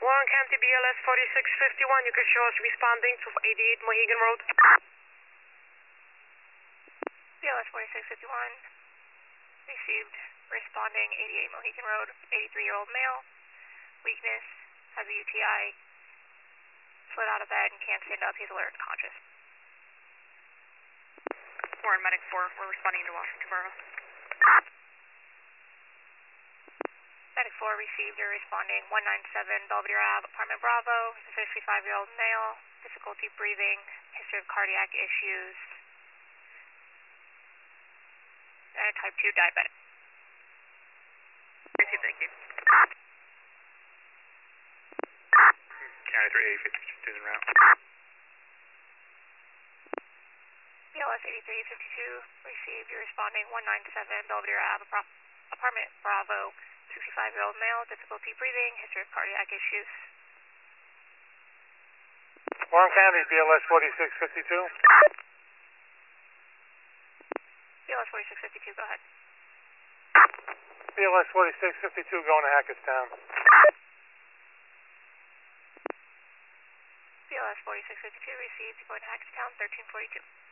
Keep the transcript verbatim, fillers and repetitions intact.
Warren County B L S forty-six fifty-one, you can show us responding to eighty-eight Mohegan Road. B L S forty-six fifty-one, received, responding eighty-eight Mohegan Road, eighty-three-year-old male, weakness, has a U T I, slid out of bed and can't stand up, he's alert and conscious. Warren Medic four, we're responding to Washington Borough. Medic four received, you're responding one ninety-seven Belvedere Ave, apartment Bravo, he's a fifty-five-year-old male, difficulty breathing, history of cardiac issues, and type two diabetic. Received, thank you. County three eighty fifty-two en route. B L S eighty-three fifty-two, received, you're responding one ninety-seven Belvedere Ave, apartment Bravo, sixty-five-year-old male, difficulty breathing, history of cardiac issues. Warren County, B L S forty-six fifty-two. B L S forty-six fifty-two, go ahead. B L S forty-six fifty-two going to Hackettstown. B L S forty-six fifty-two, received, going to Hackettstown, thirteen forty-two.